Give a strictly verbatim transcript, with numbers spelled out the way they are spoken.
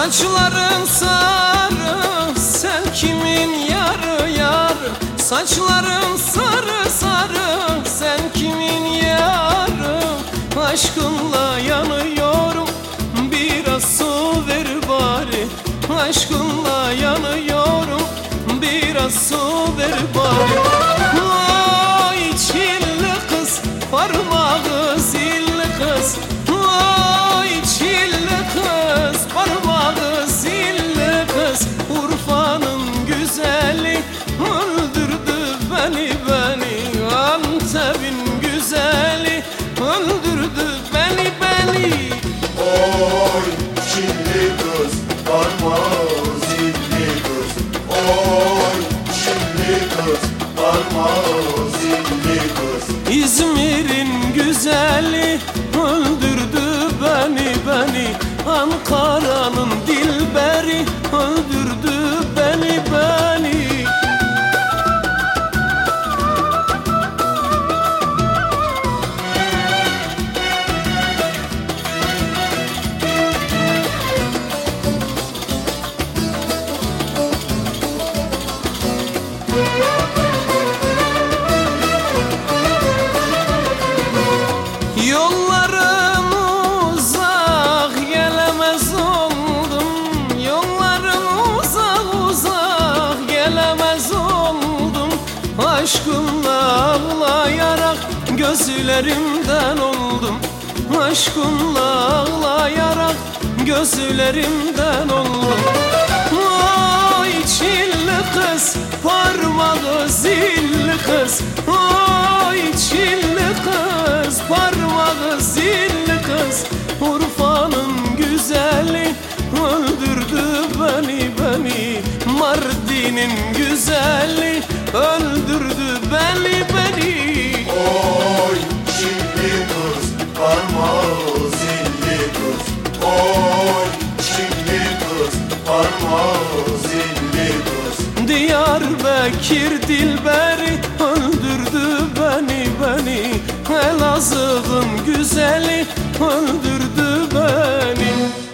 Saçların sarı, sen kimin yarı yarı? Saçların sarı sarı, sen kimin yarı? Aşkınla yanıyorum, biraz su ver bari. Aşkınla yanıyorum, biraz su ver bari. Vay çilli kız, parmağı zilli kız. Vay çilli kız, parmağı zilli kız. Urfa'nın güzeli öldürdü beni beni. Antep'in güzeli öldürdü beni beni. Oy çilli kız, parmağı zilli kız. Oy çilli kız, parmağı zilli kız. İzmir'in güzeli öldürdü beni beni. Ankara'nın dilberi öldürdü beni beni. Yollarım uzak gelemez oldum. Yollarım uzak uzak gelemez oldum. Aşkınla ağlayarak gözlerimden oldum. Aşkınla ağlayarak gözlerimden oldum. Vay çilli kız, parmağı zilli kız. Vay çilli kız, parmağı zilli kız. Urfa'nın güzeli öldürdü beni beni. Mardin'in güzeli öldürdü beni beni. Oy çilli kız, parmağı zilli kız. Oy çilli kız, parmağı zilli kız. Diyarbakır dilberi öldürdü beni beni. Elazığ'ın güzeli öldürdü beni.